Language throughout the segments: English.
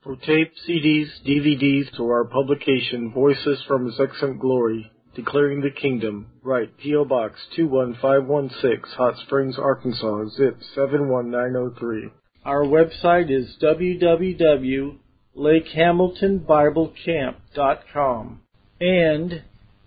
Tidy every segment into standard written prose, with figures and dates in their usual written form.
For tape, CDs, DVDs, or our publication, Voices from His Excellent Glory, Declaring the Kingdom, write P.O. Box 21516, Hot Springs, Arkansas, zip 71903. Our website is www.lakehamiltonbiblecamp.com and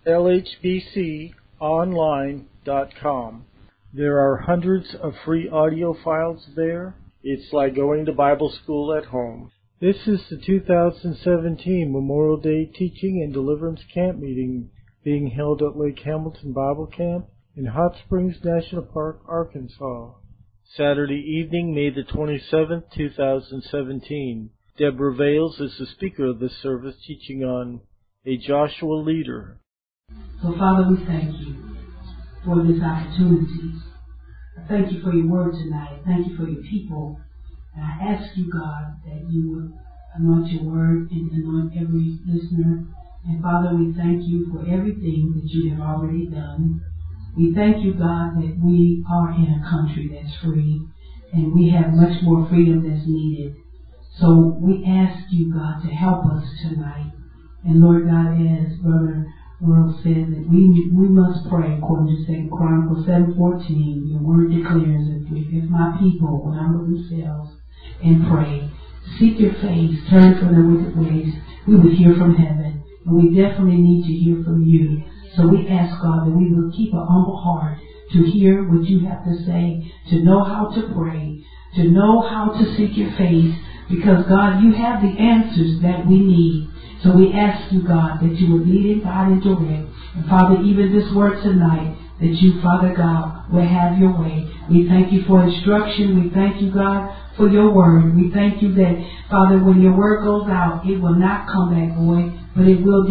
lhbconline.com. There are hundreds of free audio files there. It's like going to Bible school at home. This is the 2017 Memorial Day Teaching and Deliverance Camp Meeting being held at Lake Hamilton Bible Camp in Hot Springs National Park, Arkansas. Saturday evening, May the 27th, 2017. Deborah Vales is the speaker of this service, teaching on a Joshua leader. So, Father, we thank you for this opportunity. I thank you for your word tonight. Thank you for your people. And I ask you, God, that you would anoint your word and anoint every listener. And Father, we thank you for everything that you have already done. We thank you, God, that we are in a country that's free and we have much more freedom that's needed. So we ask you, God, to help us tonight. And Lord God, as Brother Earl said, that we must pray according to 2 Chronicles 7:14. Your word declares that if my people will humble themselves and pray, seek your face, turn from their wicked ways, we would hear from heaven. And we definitely need to hear from you. So we ask, God, that we will keep a humble heart to hear what you have to say, to know how to pray, to know how to seek your face, because, God, you have the answers that we need. So we ask you, God, that you would lead and guide and direct. And, Father, even this word tonight, that you, Father God, will have your way. We thank you for instruction. We thank you, God, for your word. We thank you that, Father, when your word goes out, it will not come back void, but it will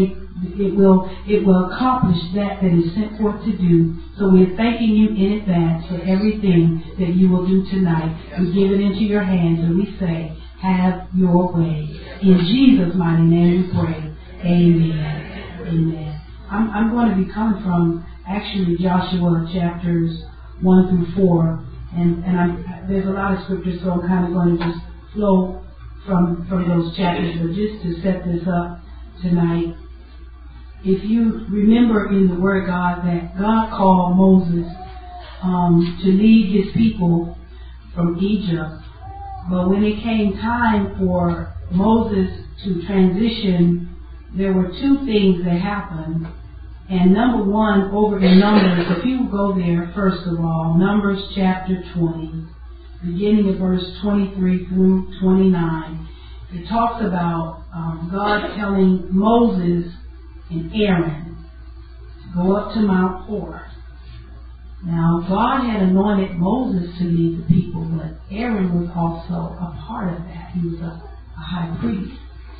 accomplish that is sent forth to do. So we're thanking you in advance for everything that you will do tonight. We give it into your hands and we say, have your way. In Jesus' mighty name we pray. Amen. Amen. I'm going to be coming from actually Joshua chapters 1 through 4. And there's a lot of scriptures, so I'm kind of going to just flow from those chapters. But just to set this up tonight, if you remember in the Word of God that God called Moses to lead his people from Egypt, but when it came time for Moses to transition, there were two things that happened. And number one, over in Numbers, if you go there, first of all, Numbers chapter 20, beginning at verse 23 through 29, it talks about God telling Moses and Aaron to go up to Mount Hor. Now, God had anointed Moses to lead the people, but Aaron was also a part of that. He was a high priest.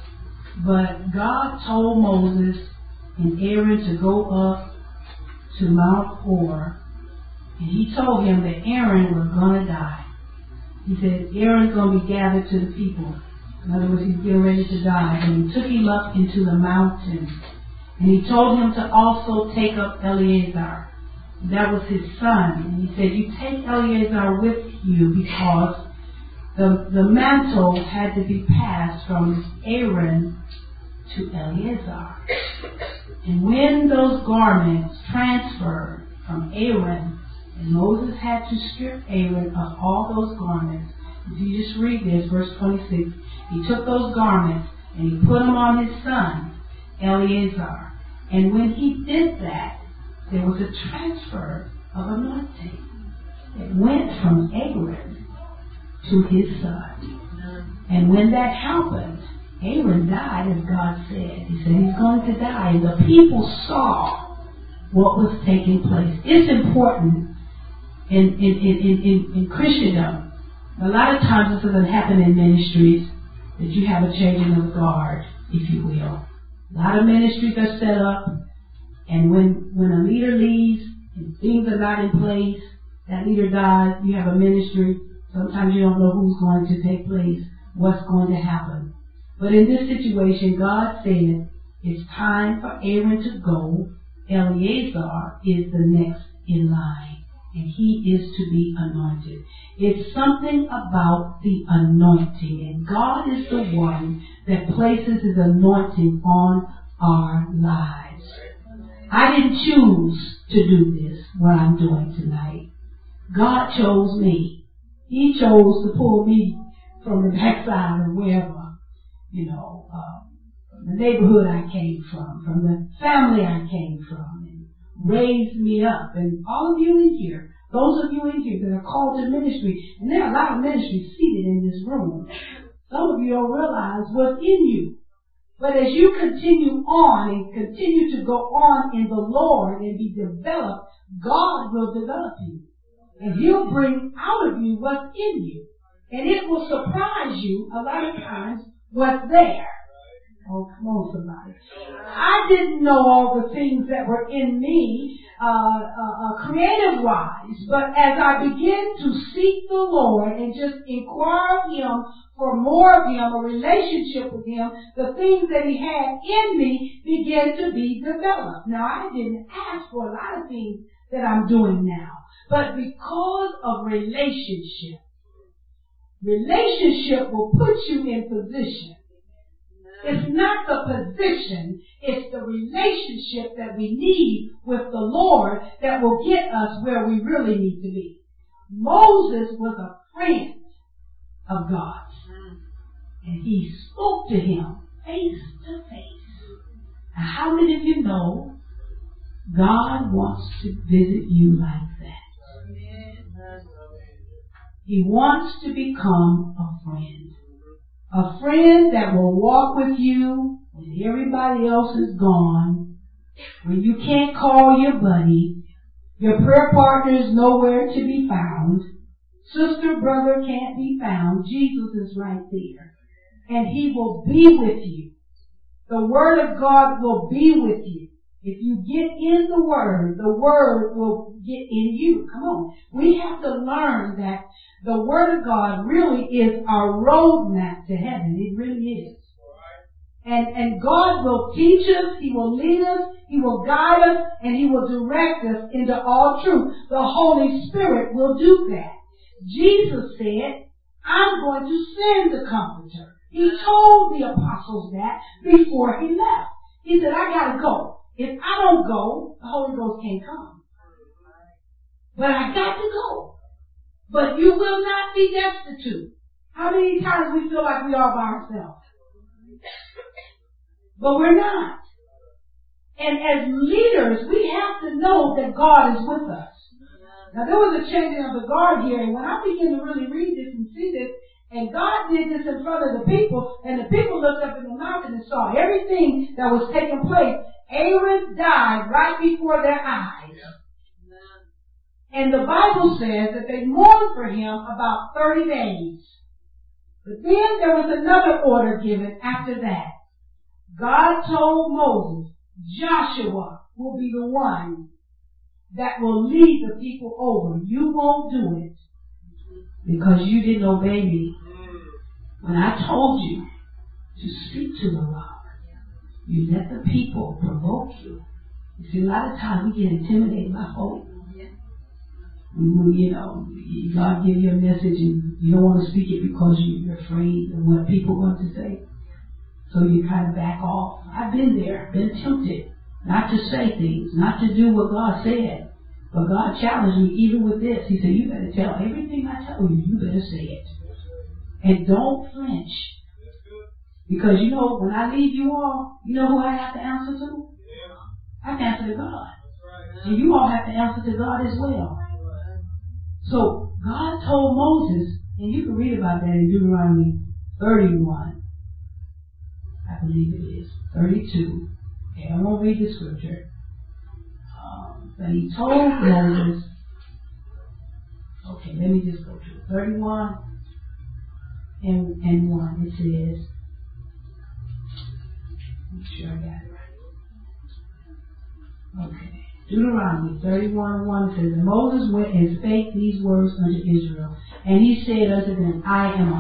But God told Moses and Aaron to go up to Mount Hor, and he told him that Aaron was going to die. He said, Aaron's going to be gathered to the people. In other words, he's getting ready to die. And he took him up into the mountain. And he told him to also take up Eleazar. That was his son. And he said, you take Eleazar with you because the mantle had to be passed from Aaron to Eleazar. And when those garments transferred from Aaron, and Moses had to strip Aaron of all those garments. If you just read this, verse 26, he took those garments and he put them on his son, Eleazar. And when he did that, there was a transfer of anointing. It went from Aaron to his son. And when that happened, Aaron died, as God said. He said he's going to die. And the people saw what was taking place. It's important in Christendom. A lot of times this doesn't happen in ministries, that you have a changing of guard, if you will. A lot of ministries are set up, and when a leader leaves and things are not in place, that leader dies, you have a ministry, sometimes you don't know who's going to take place, what's going to happen. But in this situation, God said, it's time for Aaron to go. Eleazar is the next in line, and he is to be anointed. It's something about the anointing, and God is the one that places His anointing on our lives. I didn't choose to do this, what I'm doing tonight. God chose me. He chose to pull me from the backside of wherever, from the neighborhood I came from the family I came from, and raised me up. And all of you in here, those of you in here that are called to ministry, and there are a lot of ministries seated in this room. Some of you don't realize what's in you. But as you continue on and continue to go on in the Lord and be developed, God will develop you. And He'll bring out of you what's in you. And it will surprise you a lot of times what's there. Oh, come on, somebody. I didn't know all the things that were in me, creative-wise, but as I began to seek the Lord and just inquire of Him for more of Him, a relationship with Him, the things that He had in me began to be developed. Now, I didn't ask for a lot of things that I'm doing now, but because of relationship will put you in position. It's not the position, it's the relationship that we need with the Lord that will get us where we really need to be. Moses was a friend of God's, and he spoke to him face to face. Now, how many of you know God wants to visit you like that? He wants to become a friend. A friend that will walk with you when everybody else is gone, when you can't call your buddy, your prayer partner is nowhere to be found, sister, brother can't be found, Jesus is right there. And He will be with you. The Word of God will be with you. If you get in the Word will get in you. Come on. We have to learn that the Word of God really is our roadmap to heaven. It really is. And God will teach us, He will lead us, He will guide us, and He will direct us into all truth. The Holy Spirit will do that. Jesus said, I'm going to send the Comforter. He told the apostles that before He left. He said, I gotta go. If I don't go, the Holy Ghost can't come. But I got to go. But you will not be destitute. How many times we feel like we are by ourselves? But we're not. And as leaders, we have to know that God is with us. Now there was a changing of the guard here, and when I began to really read this and see this, and God did this in front of the people, and the people looked up in the mountain and saw everything that was taking place. Aaron died right before their eyes. And the Bible says that they mourned for him about 30 days. But then there was another order given after that. God told Moses, Joshua will be the one that will lead the people over. You won't do it because you didn't obey me. When I told you to speak to the rock, you let the people provoke you. You see, a lot of times we get intimidated by folk. God give you a message and you don't want to speak it because you're afraid of what people want to say. So you kind of back off. I've been there, been tempted not to say things, not to do what God said. But God challenged me even with this. He said, you better tell everything I tell you. You better say it. And don't flinch. Because when I leave you all, you know who I have to answer to? I have to answer to God. And you all have to answer to God as well. So God told Moses, and you can read about that in Deuteronomy 31. I believe it is. 32. Okay, I won't read the scripture. But He told Moses, okay, let me just go to it. 31 and 1. It says, make sure I got it right. Okay. Deuteronomy 31:1 says, and Moses went and spake these words unto Israel. And he said unto them, I am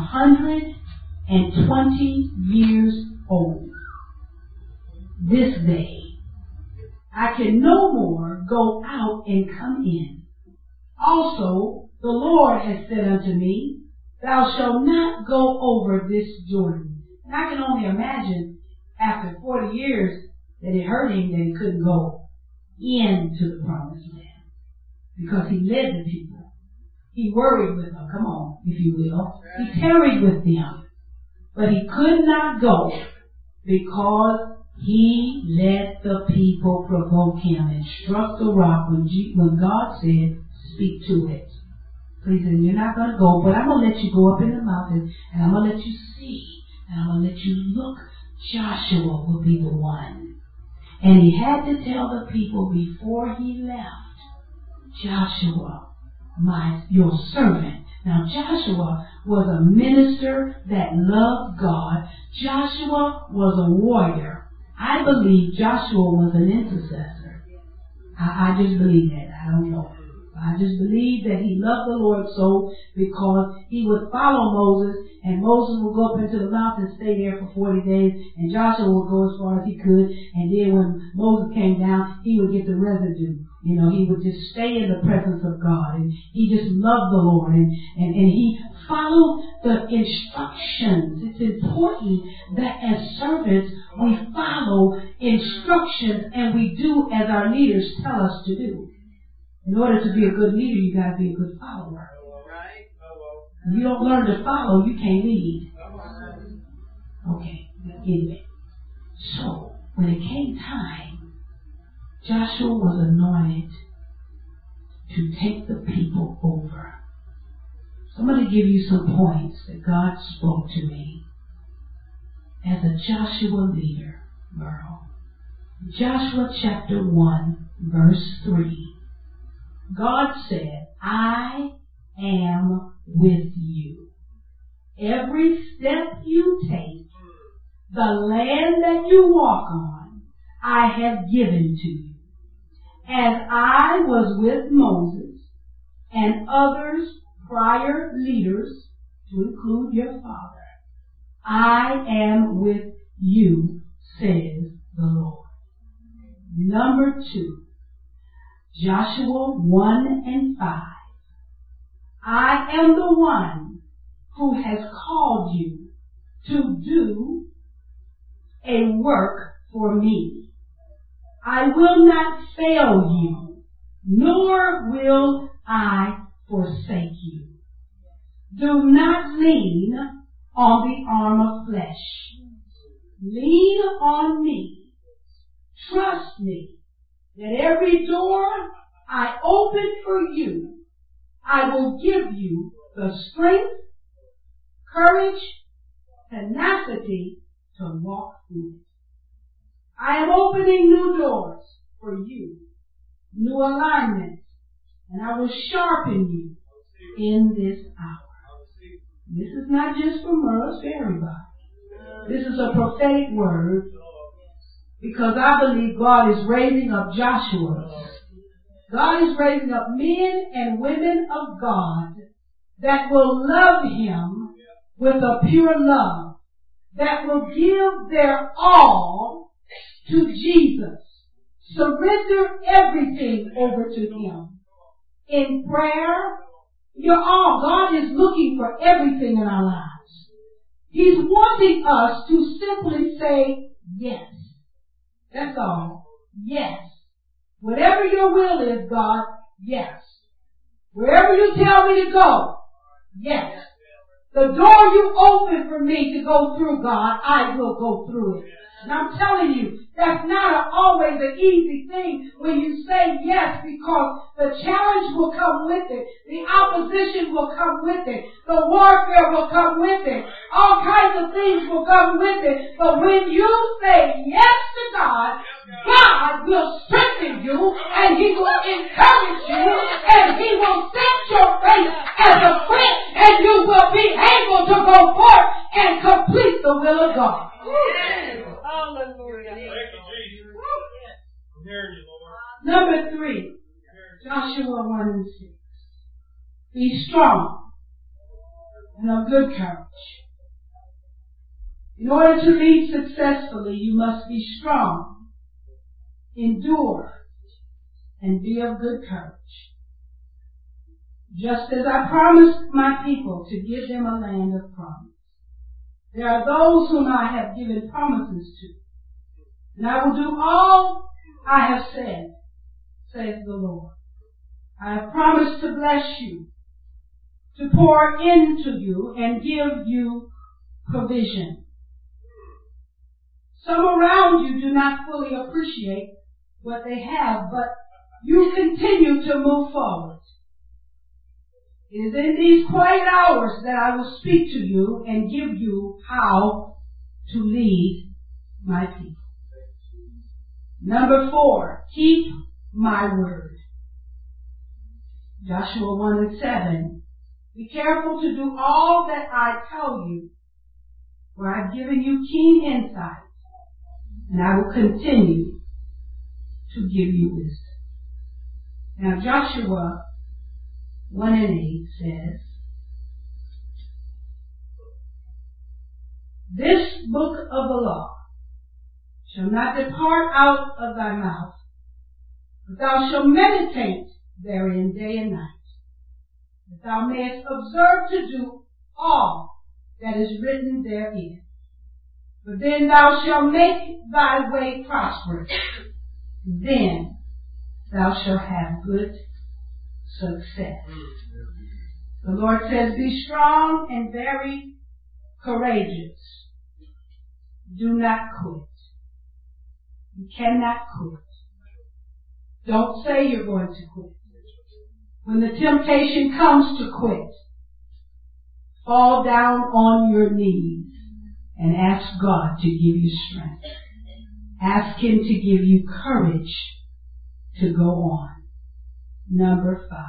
120 years old this day. I can no more go out and come in. Also, the Lord has said unto me, thou shalt not go over this Jordan. And I can only imagine after 40 years that it hurt him that he couldn't go into the promised land because he led the people. He worried with them, come on, if you will. He tarried with them. But he could not go because he let the people provoke him and struck the rock when God said, speak to it. So he said, you're not going to go, but I'm going to let you go up in the mountain and I'm going to let you see and I'm going to let you look. Joshua will be the one. And he had to tell the people before he left, Joshua, your servant. Now Joshua was a minister that loved God. Joshua was a warrior. I believe Joshua was an intercessor. I just believe that. I don't know. I just believe that he loved the Lord so because he would follow Moses and Moses would go up into the mountain and stay there for 40 days and Joshua would go as far as he could and then when Moses came down he would get the residue. You know, he would just stay in the presence of God and he just loved the Lord and he followed the instructions. It's important that as servants we follow instructions and we do as our leaders tell us to do. In order to be a good leader, you got to be a good follower. If you don't learn to follow, you can't lead. Okay, anyway. So, when it came time, Joshua was anointed to take the people over. So I'm going to give you some points that God spoke to me as a Joshua leader, girl. Joshua chapter 1, verse 3. God said, I am with you. Every step you take, the land that you walk on, I have given to you. As I was with Moses and others prior leaders, to include your father, I am with you, says the Lord. Number 2. Joshua 1 and 5. I am the one who has called you to do a work for me. I will not fail you, nor will I forsake you. Do not lean on the arm of flesh. Lean on me. Trust me. That every door I open for you, I will give you the strength, courage, tenacity to walk through it. I am opening new doors for you, new alignments, and I will sharpen you in this hour. This is not just for Merle, it's for everybody. This is a prophetic word. Because I believe God is raising up Joshuas. God is raising up men and women of God that will love Him with a pure love. That will give their all to Jesus. Surrender everything over to Him. In prayer, your all. God is looking for everything in our lives. He's wanting us to simply say yes. That's all. Yes. Whatever your will is, God, yes. Wherever you tell me to go, yes. The door you open for me to go through, God, I will go through it. And I'm telling you, that's not always an easy thing when you say yes, because the challenge will come with it. The opposition will come with it. The warfare will come with it. All kinds of things will come with it. But when you say yes to God, God will strengthen you and He will encourage you and He will set your faith as a flint and you will be able to go forth and complete the will of God. Yes. Hallelujah. Number 3, Joshua 1 and 6. Be strong and of good courage. In order to lead successfully, you must be strong, endure, and be of good courage. Just as I promised my people to give them a land of promise. There are those whom I have given promises to. And I will do all I have said, says the Lord. I have promised to bless you, to pour into you and give you provision. Some around you do not fully appreciate what they have, but you continue to move forward. It is in these quiet hours that I will speak to you and give you how to lead my people. Number 4, keep my word. Joshua 1:7. Be careful to do all that I tell you, for I've given you keen insight, and I will continue to give you wisdom. Now Joshua 1:8 says, this book of the law shall not depart out of thy mouth, but thou shalt meditate therein day and night, that thou mayest observe to do all that is written therein. For then thou shalt make thy way prosperous, then thou shalt have good success. The Lord says, be strong and very courageous. Do not quit. You cannot quit. Don't say you're going to quit. When the temptation comes to quit, fall down on your knees and ask God to give you strength. Ask Him to give you courage to go on. Number 5.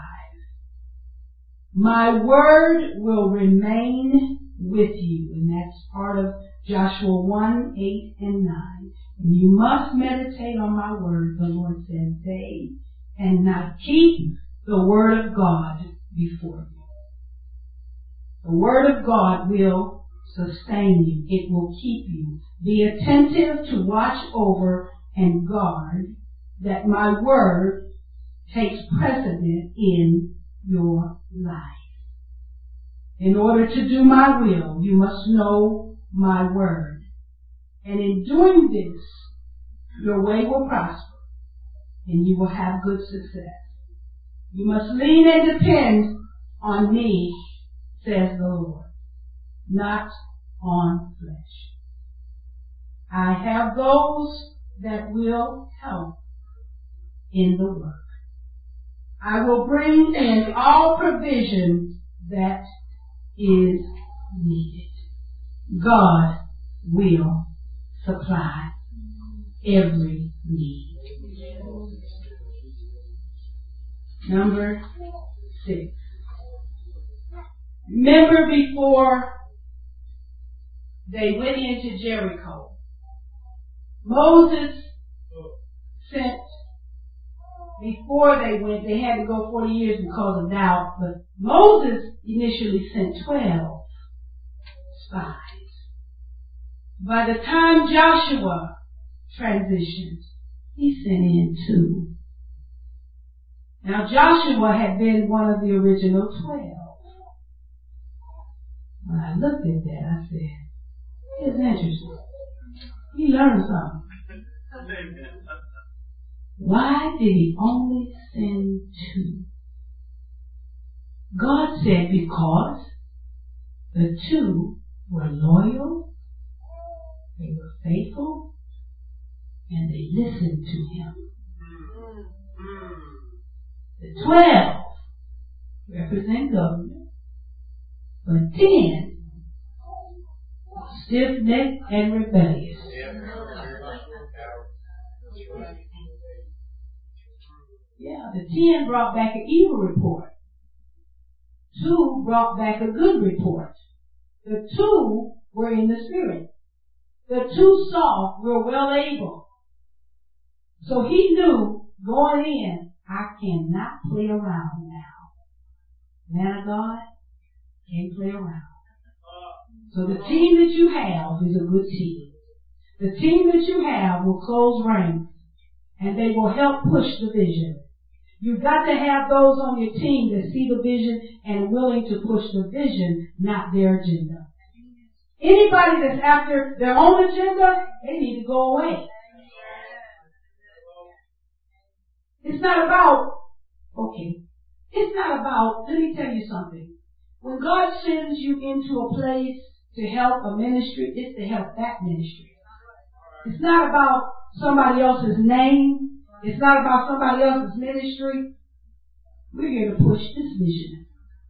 My word will remain with you. And that's part of Joshua 1:8 and 9. And you must meditate on my word, the Lord says, day and night. Keep the word of God before you. The word of God will sustain you. It will keep you. Be attentive to watch over and guard that my word takes precedent in your life. In order to do my will, you must know my word. And in doing this, your way will prosper and you will have good success. You must lean and depend on me, says the Lord, not on flesh. I have those that will help in the work. I will bring in all provision that is needed. God will supply every need. Number 6. Remember before they went into Jericho, Moses sent, before they went, they had to go 40 years because of doubt, but Moses initially sent 12 spies. By the time Joshua transitioned, he sent in 2. Now Joshua had been one of the original 12. When I looked at that, I said, it's interesting. He learned something. Why did he only send 2? God said because the 2 were loyal, they were faithful, and they listened to him. The 12 represent government, but 10 were stiff-necked and rebellious. Yeah, the 10 brought back an evil report. 2 brought back a good report. The 2 were in the spirit. The 2 saw we're well able. So he knew going in, I cannot play around now. Man of God, can't play around. So the team that you have is a good team. The team that you have will close ranks and they will help push the vision. You've got to have those on your team that see the vision and willing to push the vision, not their agenda. Anybody that's after their own agenda, they need to go away. It's not about, let me tell you something. When God sends you into a place to help a ministry, it's to help that ministry. It's not about somebody else's name. It's not about somebody else's ministry. We're here to push this vision.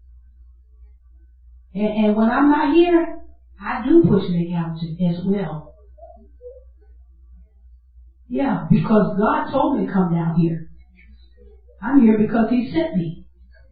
And when I'm not here, I do push Nick out as well. Yeah, because God told me to come down here. I'm here because He sent me.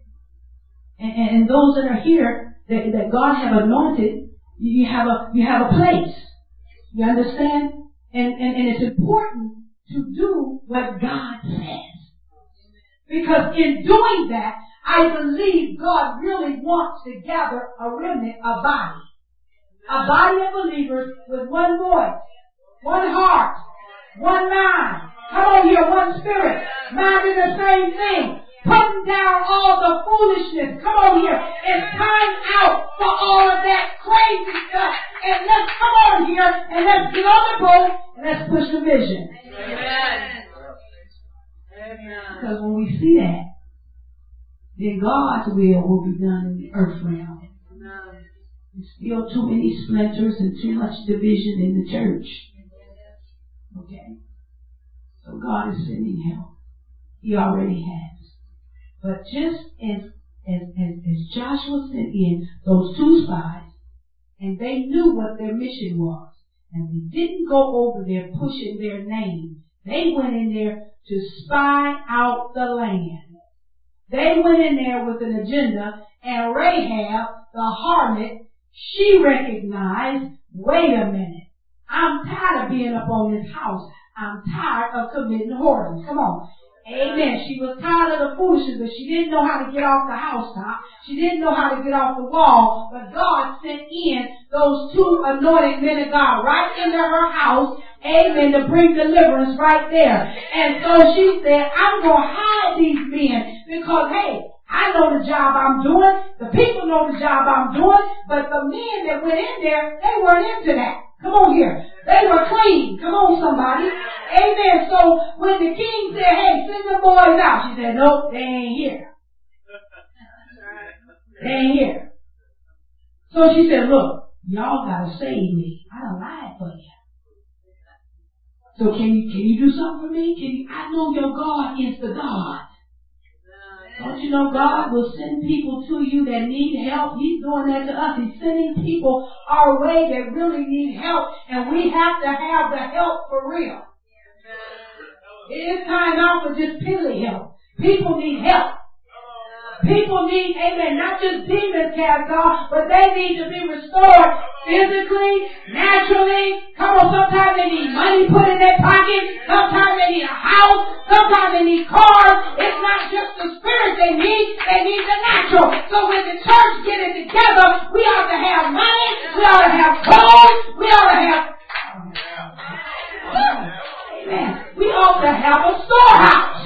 And those that are here, that God have anointed, you have a place. You understand? And it's important to do what God says. Because in doing that, I believe God really wants to gather a remnant, a body. A body of believers with one voice, one heart, one mind. Come on here, one spirit, minding the same thing. Putting down all the foolishness. Come on here. It's time out for all of that crazy stuff. And let's come on here and let's get on the boat and let's push the vision. Amen. Because when we see that, then God's will be done in the earth realm. There's still too many splinters and too much division in the church. Okay? So God is sending help. He already has. But just as Joshua sent in those 2 spies, and they knew what their mission was, and they didn't go over there pushing their name. They went in there to spy out the land. They went in there with an agenda, and Rahab, the harlot, she recognized, wait a minute, I'm tired of being up on this house. I'm tired of committing whoredom. Come on. Amen. She was tired of the foolishness, but she didn't know how to get off the housetop. She didn't know how to get off the wall. But God sent in those 2 anointed men of God right into her house. Amen. To bring deliverance right there. And so she said, I'm going to hide these men because, hey, I know the job I'm doing. The people know the job I'm doing. But the men that went in there, they weren't into that. Come on here. They were clean. Come on, somebody. Amen. So when the king said, hey, send the boys out, she said, nope, they ain't here. They ain't here. So she said, look, y'all gotta save me. I done lied for you. So can you do something for me? I know your God is the God. Don't you know God will send people to you that need help? He's doing that to us. He's sending people our way that really need help. And we have to have the help for real. It is time out for just piddly help. People need help. People need, amen, not just demons cast off, but they need to be restored physically, naturally. Come on, sometimes they need money put in their pocket. Sometimes they need a house. Sometimes they need cars. It's not just the spirit they need the natural. So when the church get it together, we ought to have money. We ought to have clothes. We ought to have, amen, we ought to have a storehouse.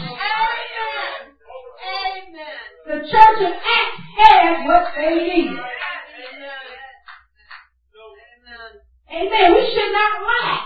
The church of Acts had what they needed. Amen. We should not lack.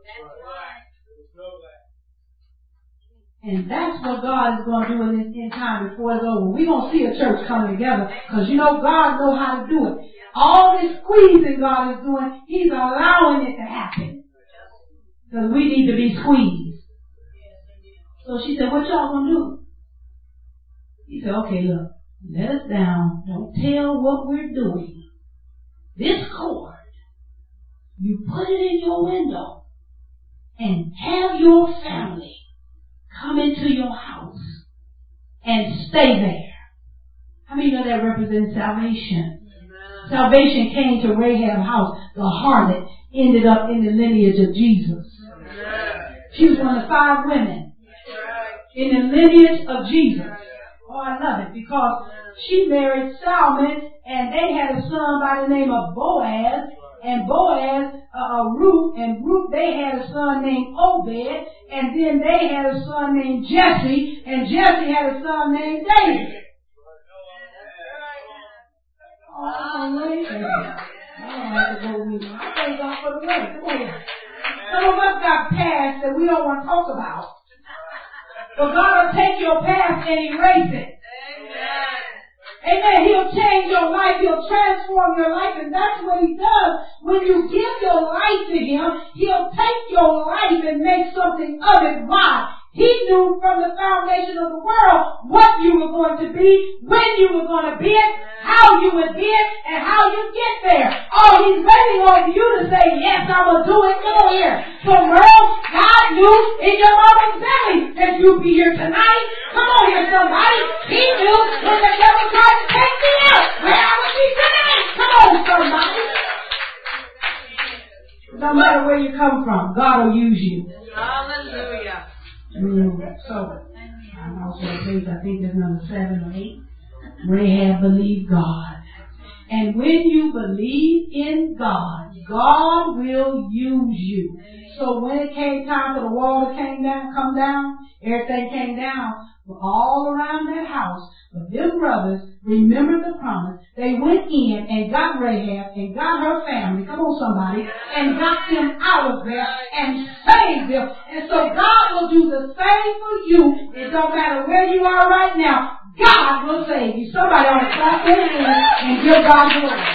And that's what God is going to do in this end time before it's over. We're going to see a church come together because you know God knows how to do it. All this squeezing God is doing, He's allowing it to happen. Because we need to be squeezed. So she said, what y'all going to do? He said, okay, look, let us down. Don't tell what we're doing. This cord, you put it in your window and have your family come into your house and stay there. How many know that represents salvation? Amen. Salvation came to Rahab's house. The harlot ended up in the lineage of Jesus. Amen. She was one of the 5 women in the lineage of Jesus. Oh, I love it because she married Salmon and they had a son by the name of Boaz. And Boaz, Ruth, and Ruth, they had a son named Obed, and then they had a son named Jesse, and Jesse had a son named David. Oh, don't have to go with me. I thank God for the word. Come on here. Some of us got past that we don't want to talk about. But God will take your past and erase it. Amen. Amen. He'll change your life. He'll transform your life. And that's what He does. When you give your life to Him, He'll take your life and make something of it. Why? He knew from the foundation of the world what you were going to be, when you were going to be it, how you would be it, and how you get there. Oh, He's waiting on you to say, yes, I will do it. Come on here. So, Merle, God knew in your mama's belly that you'd be here tonight. Come on here, somebody. He knew when the devil tried to take me out, where I would be tonight. Come on, somebody. No matter where you come from, God will use you. Hallelujah. So, I'm also a place, I think there's number 7 or 8. Rahab believed God. And when you believe in God, God will use you. So when it came time for the wall to come down, everything came down all around that house. But them brothers remembered the promise. They went in and got Rahab and got her family, come on somebody, and got them out of there and saved them. And so God will do the same for you. It don't matter where you are right now. God will save you. Somebody ought to clap their hands and give God glory.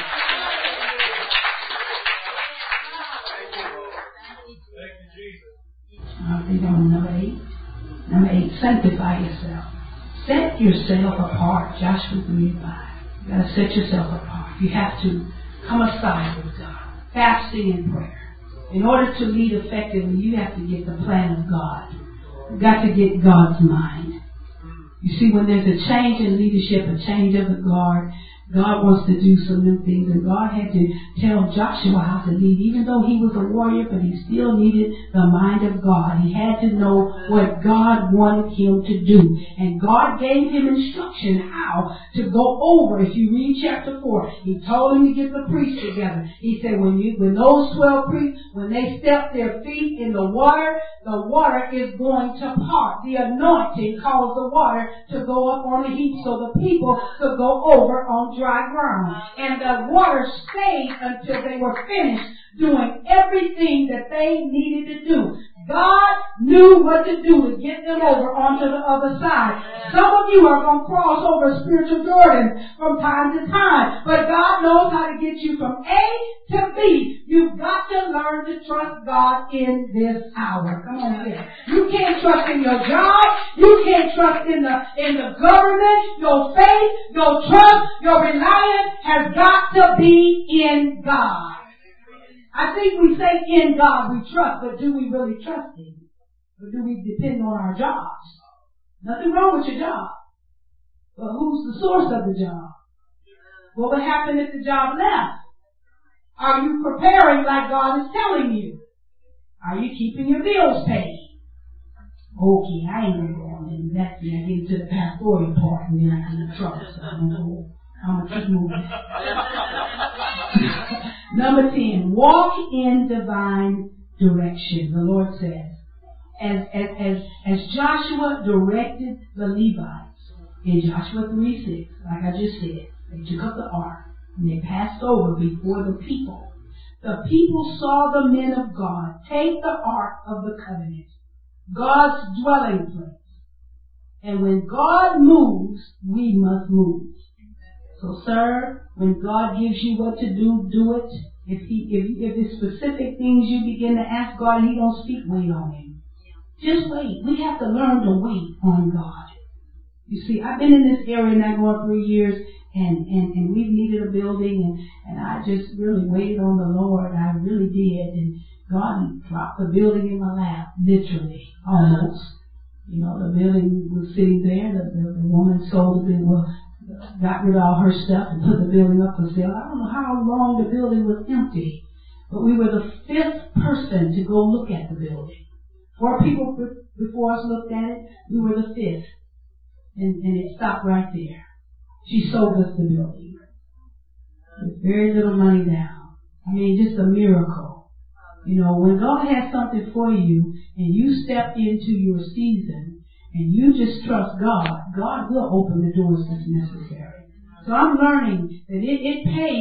I think I'm on number 8. Number 8, sanctify yourself. Set yourself apart. Joshua 3:5. You got to set yourself apart. You have to come aside with God. Fasting and prayer. In order to lead effectively, you have to get the plan of God. You've got to get God's mind. You see, when there's a change in leadership, a change of the guard, God wants to do some new things. And God had to tell Joshua how to lead. Even though he was a warrior, but he still needed the mind of God. He had to know what God wanted him to do. And God gave him instruction how to go over. If you read chapter 4, he told him to get the priests together. He said when those 12 priests, when they step their feet in the water is going to part. The anointing caused the water to go up on the heap so the people could go over on dry ground. And the water stayed until they were finished doing everything that they needed to do. God knew what to do to get them over onto the other side. Some of you are going to cross over spiritual Jordan from time to time, but God knows how to get you from A to B. You've got to learn to trust God in this hour. Come on here. You can't trust in your job. You can't trust in the government. Your faith, your trust, your reliance has got to be in God. I think we say in God we trust, but do we really trust Him? Or do we depend on our jobs? Nothing wrong with your job. But who's the source of the job? What would happen if the job left? Are you preparing like God is telling you? Are you keeping your bills paid? Okay, I ain't going to go on into that. I get into the pastoral part and then I get in trouble. So I'm going to keep moving. Number 10, walk in divine direction. The Lord says, as Joshua directed the Levites in Joshua 3:6, like I just said, they took up the ark and they passed over before the people. The people saw the men of God take the ark of the covenant, God's dwelling place. And when God moves, we must move. So, sir, when God gives you what to do, do it. If there's specific things you begin to ask God and He don't speak, wait on Him. Just wait. We have to learn to wait on God. You see, I've been in this area now going 3 years, and we've needed a building, and I just really waited on the Lord. I really did. And God dropped the building in my lap, literally, almost. You know, the building was sitting there. The woman sold it. Got rid of all her stuff and put the building up for sale. I don't know how long the building was empty, but we were the 5th person to go look at the building. 4 people before us looked at it. We were the 5th. And it stopped right there. She sold us the building with very little money down. I mean, just a miracle. You know, when God has something for you and you step into your season, and you just trust God, God will open the doors that's necessary. So I'm learning that it pays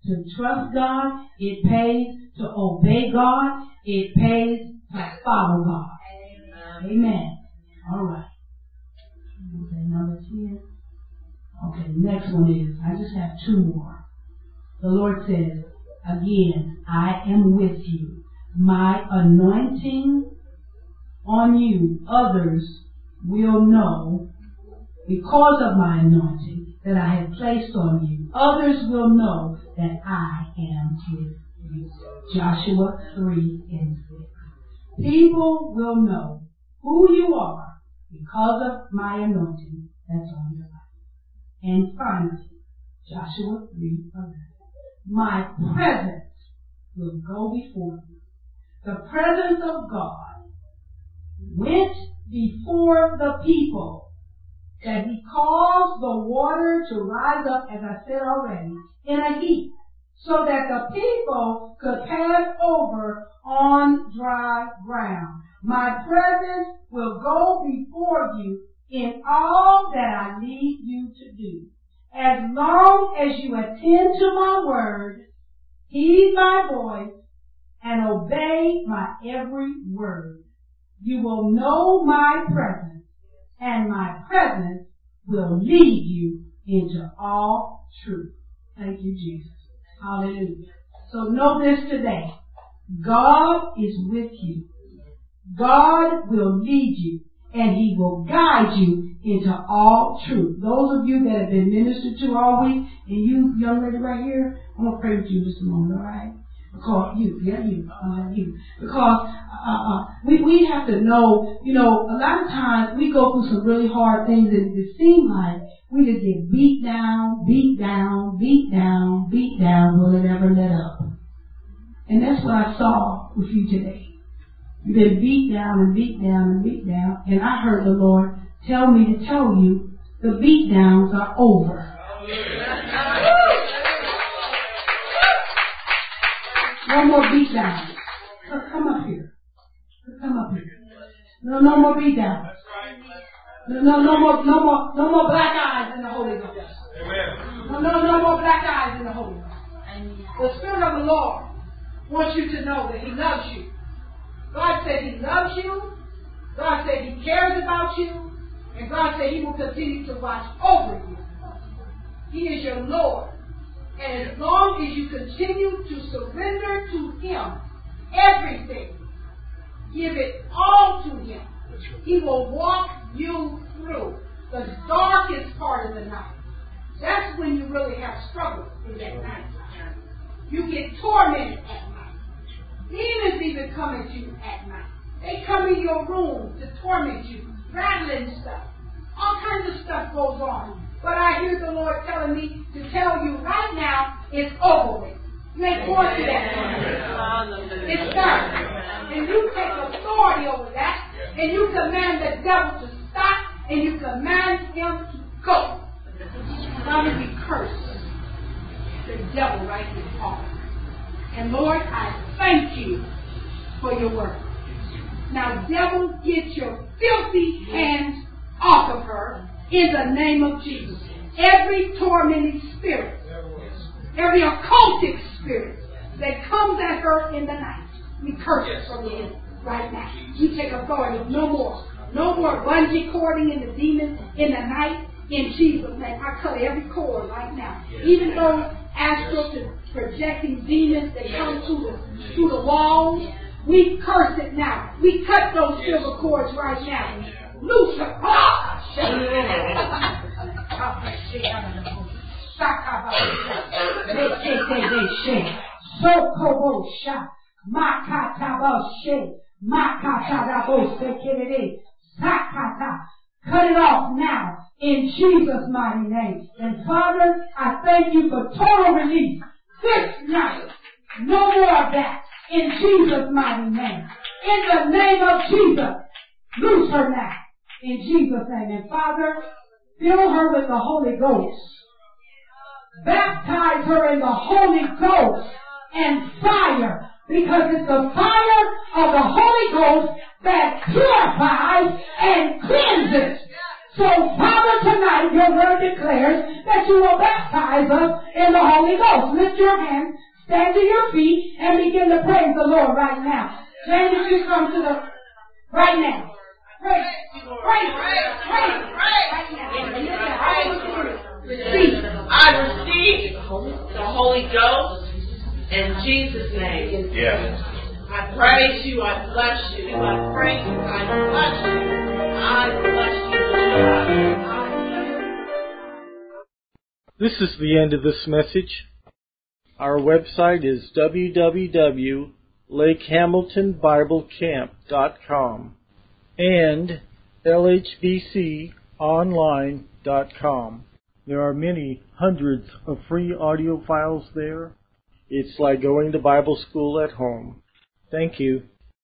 to trust God. It pays to obey God. It pays to follow God. Amen. All right. Okay, number 10. Okay, the next one is, I just have 2 more. The Lord says, again, I am with you. My anointing on you, others will know because of my anointing that I have placed on you. Others will know that I am with you. Joshua 3:6. People will know who you are because of my anointing that's on your life. And finally, Joshua 3:11. My presence will go before you. The presence of God went before the people, that he caused the water to rise up, as I said already, in a heap, so that the people could pass over on dry ground. My presence will go before you in all that I lead you to do. As long as you attend to my word, heed my voice, and obey my every word, you will know my presence, and my presence will lead you into all truth. Thank you, Jesus. Hallelujah. So know this today. God is with you. God will lead you, and he will guide you into all truth. Those of you that have been ministered to all week, and you, young lady right here, I'm going to pray with you just a moment, all right? Because you. Because we have to know, a lot of times we go through some really hard things, and it seems like we just get beat down, will it ever let up? And that's what I saw with you today. You've been beat down, and I heard the Lord tell me to tell you the beat downs are over. No more beat downs. Come up here. No more beat downs. No more black eyes in the Holy Ghost. No more black eyes in the Holy Ghost. The Spirit of the Lord wants you to know that he loves you. God said he loves you. God said he cares about you. And God said he will continue to watch over you. He is your Lord. And as long as you continue to surrender to him everything, give it all to him, he will walk you through the darkest part of the night. That's when you really have struggles in that night. You get tormented at night. Demons even come at you at night. They come in your room to torment you, rattling stuff. All kinds of stuff goes on. But I hear the Lord telling me to tell you right now, it's over with. You ain't going to that. It's done. And you take authority over that, and you command the devil to stop, and you command him to go. Now we curse the devil right in his heart. And Lord, I thank you for your word. Now, devil, get your filthy hands off of her in the name of Jesus. Every tormenting spirit, every occultic spirit that comes at her in the night, we curse it from the enemy right now. We take authority. No more bungee cording in the demons in the night. In Jesus' name, I cut every cord right now. Even those astral projecting demons that come through the walls, we curse it now. We cut those silver cords right now. Loose her. Cut it off now in Jesus' mighty name. And Father, I thank you for total release this night. No more of that in Jesus' mighty name. In the name of Jesus, loose her now in Jesus' name. And Father, fill her with the Holy Ghost. Baptize her in the Holy Ghost and fire, because it's the fire of the Holy Ghost that purifies and cleanses. So, Father, tonight your word declares that you will baptize us in the Holy Ghost. Lift your hands, stand to your feet, and begin to praise the Lord right now. James, if you come to the right now. Praise, praise, praise, praise. I receive the Holy Ghost in Jesus' name. Yes. I praise you, I bless you, I praise you, I bless you, I bless you. This is the end of this message. Our website is www.lakehamiltonbiblecamp.com and lhbconline.com. There are many hundreds of free audio files there. It's like going to Bible school at home. Thank you.